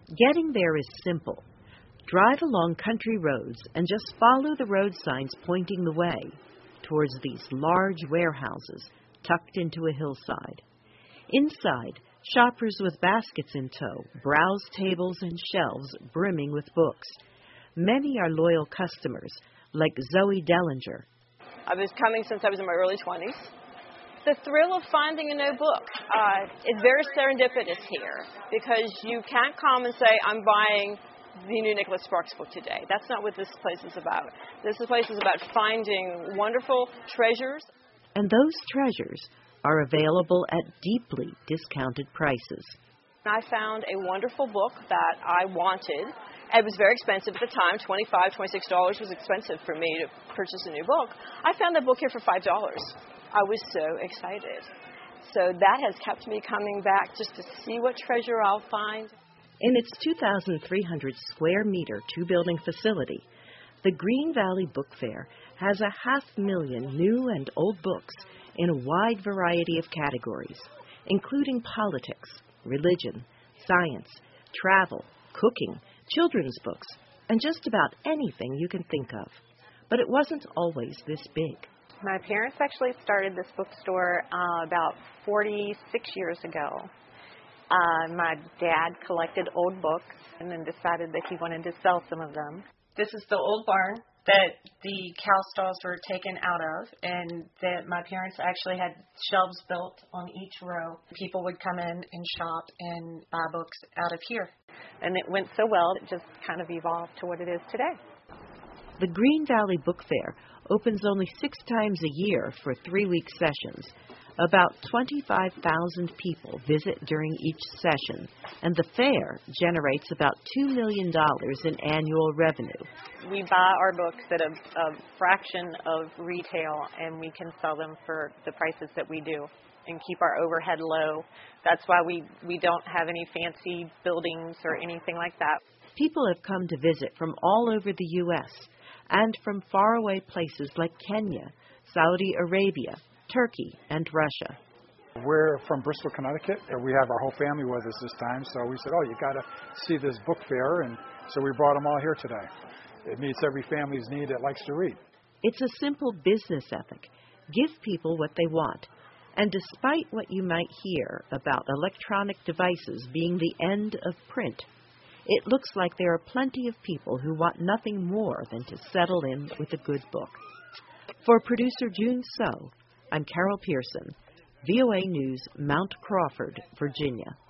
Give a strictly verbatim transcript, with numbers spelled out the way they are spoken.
Getting there is simple. Drive along country roads and just follow the road signs pointing the way towards these large warehouses tucked into a hillside. Inside, shoppers with baskets in tow browse tables and shelves brimming with books. Many are loyal customers, like Zoe Dellinger. I was coming since I was in my early twenties. The thrill of finding a new book uh, is very serendipitous here because you can't come and say, I'm buying the new Nicholas Sparks book today. That's not what this place is about. This place is about finding wonderful treasures. And those treasures are available at deeply discounted prices. I found a wonderful book that I wanted. It was very expensive at the time. twenty-five dollars, twenty-six dollars was expensive for me to purchase a new book. I found that book here for five dollars. I was so excited. So that has kept me coming back just to see what treasure I'll find. In its two thousand three hundred square meter two-building facility, the Green Valley Book Fair has a half million new and old books in a wide variety of categories, including politics, religion, science, travel, cooking, children's books, and just about anything you can think of. But it wasn't always this big. My parents actually started this bookstore uh, about forty-six years ago. Uh, my dad collected old books and then decided that he wanted to sell some of them. This is the old barn that the cow stalls were taken out of, and that my parents actually had shelves built on each row. People would come in and shop and buy books out of here. And it went so well, it just kind of evolved to what it is today. The Green Valley Book Fair opens only six times a year for three-week sessions. About twenty-five thousand people visit during each session, and the fair generates about two million dollars in annual revenue. We buy our books at a, a fraction of retail, and we can sell them for the prices that we do and keep our overhead low. That's why we, we don't have any fancy buildings or anything like that. People have come to visit from all over the U S and from faraway places like Kenya, Saudi Arabia, Turkey, and Russia. We're from Bristol, Connecticut, and we have our whole family with us this time, so we said, oh, you got to see this book fair, and so we brought them all here today. It meets every family's need that likes to read. It's a simple business ethic. Give people what they want. And despite what you might hear about electronic devices being the end of print, it looks like there are plenty of people who want nothing more than to settle in with a good book. For producer June So, I'm Carol Pearson, V O A News, Mount Crawford, Virginia.